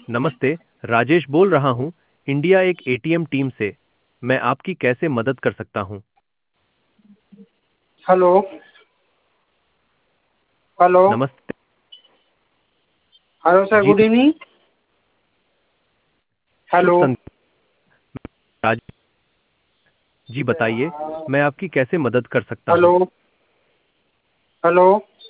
नमस्ते, राजेश बोल रहा हूँ, इंडिया एक एटीएम टीम से। मैं आपकी कैसे मदद कर सकता हूँ? हेलो। हेलो। नमस्ते हेलो सर, जी, गुड इवनिंग। शुभ हेलो। संध्या राजेश जी, बताइए, मैं आपकी कैसे मदद कर सकता हूँ? हेलो। हेलो।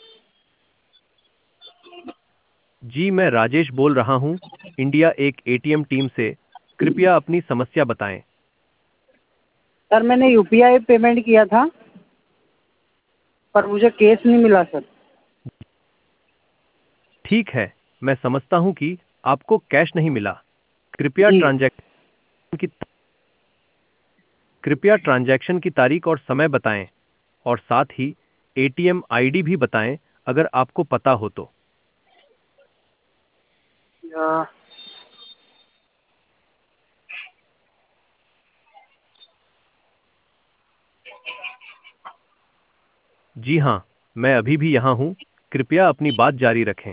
जी, मैं राजेश बोल रहा हूँ, इंडिया एक एटीएम टीम से। कृपया अपनी समस्या बताएं। सर, मैंने यूपीआई पेमेंट किया था पर मुझे कैश नहीं मिला सर। ठीक है, मैं समझता हूँ कि आपको कैश नहीं मिला। कृपया जी। ट्रांजैक्शन की कृपया ट्रांजैक्शन की तारीख और समय बताएं, और साथ ही एटीएम आईडी भी बताएं अगर आपको पता हो तो। अ, जी हाँ, मैं अभी भी यहाँ हूँ। कृपया अपनी बात जारी रखें।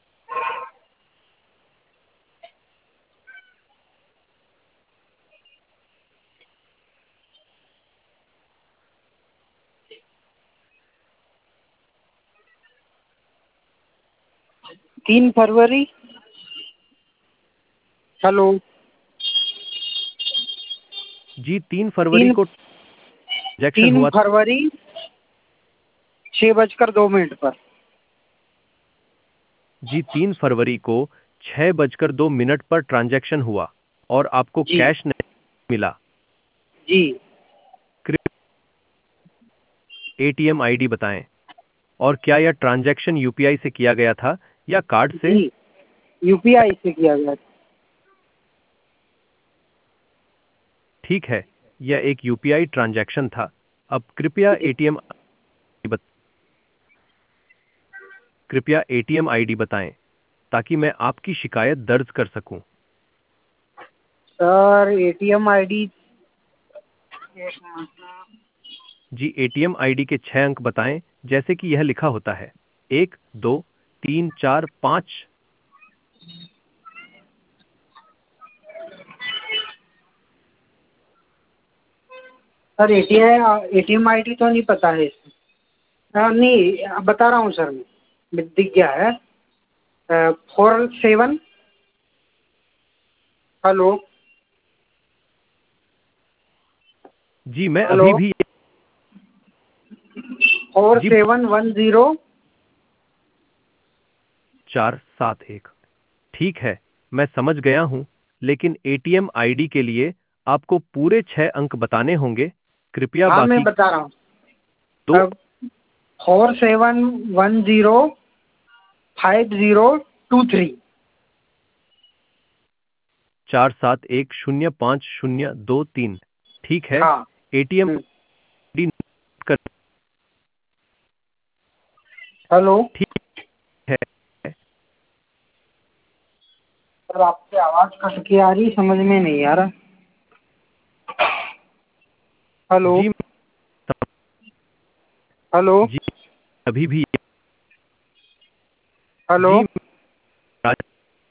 3 फरवरी। हेलो। जी, 3 फरवरी तीन को ट्रांजैक्शन तीन हुआ। फरवरी 6:02 पर। जी, 3 फरवरी को 6:02 पर ट्रांजैक्शन हुआ और आपको जी। कैश नहीं मिला। जी। कृपया एटीएम आईडी बताएं, और क्या यह ट्रांजैक्शन यूपीआई से किया गया था या कार्ड से? जी, यूपीआई से किया गया था। ठीक है, यह एक यूपीआई ट्रांजैक्शन था। अब कृपया जी। एटीएम आईडी बताएं ताकि मैं आपकी शिकायत दर्ज कर सकूं। Sir, ATM ID. जी, एटीएम आईडी के 6 अंक बताएं, जैसे कि यह लिखा होता है: 1 2 3 4 5। सर, एटीएम आईडी तो नहीं पता है इसमें। नहीं, बता रहा हूँ सर। मैं दिख गया है। 47। हेलो। जी, मैं हेलो। अभी भी four G seven one zero 471। ठीक है, मैं समझ गया हूं, लेकिन एटीएम आईडी के लिए आपको पूरे 6 अंक बताने होंगे। कृपया हाँ, मैं बाकी बता रहा हूँ। दो 47105023। 4710502 3। ठीक है, हाँ। ATM hmm. आईडी कर। हेलो। ठीक है सर, आपकी आवाज़ कट के आ रही, समझ में नहीं आ रहा। हेलो। जी हेलो। जी, अभी भी हेलो। जी राज-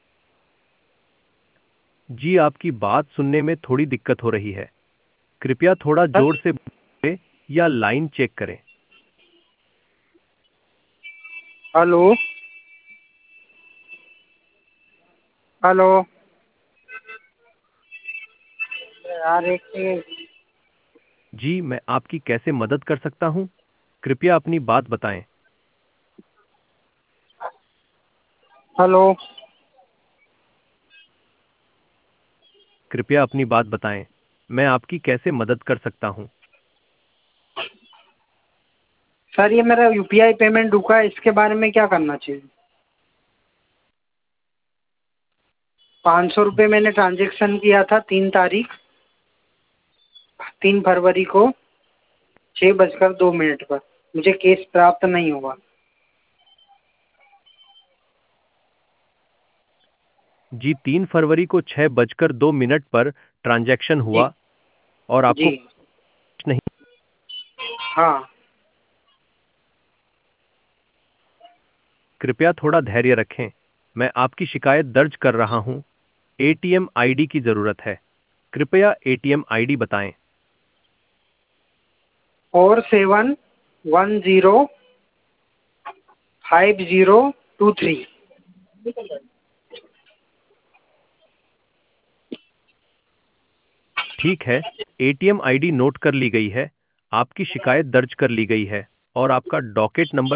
जी, आपकी बात सुनने में थोड़ी दिक्कत हो रही है। कृपया थोड़ा सर। जोर से बोलें या लाइन चेक करें। हेलो। हेलो। यार, एक सेकंड। जी, मैं आपकी कैसे मदद कर सकता हूँ? कृपया अपनी बात बताएं। हेलो। कृपया अपनी बात बताएं। मैं आपकी कैसे मदद कर सकता हूँ? सर, ये मेरा यूपीआई पेमेंट रुका है, इसके बारे में क्या करना चाहिए? 500 रुपये मैंने ट्रांजेक्शन किया था 3 तारीख, 3 फरवरी को 6:02 पर। मुझे केस प्राप्त नहीं हुआ। जी, 3 फरवरी को 6:02 पर ट्रांजैक्शन जी। हुआ और जी। आपको कुछ नहीं। हाँ। कृपया थोड़ा धैर्य रखें। मैं आपकी शिकायत दर्ज कर रहा हूँ। एटीएम आईडी की जरूरत है। कृपया एटीएम आईडी बताएं। 47105023। ठीक है, एटीएम आईडी नोट कर ली गई है। आपकी शिकायत दर्ज कर ली गई है और आपका डॉकेट नंबर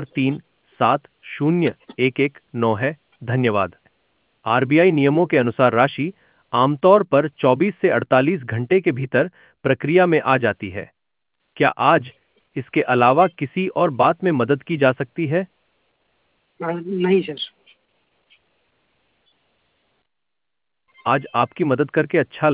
370119 है। धन्यवाद। आरबीआई नियमों के अनुसार राशि आमतौर पर 24 से 48 घंटे के भीतर प्रक्रिया में आ जाती है। क्या आज इसके अलावा किसी और बात में मदद की जा सकती है? नहीं सर। आज आपकी मदद करके अच्छा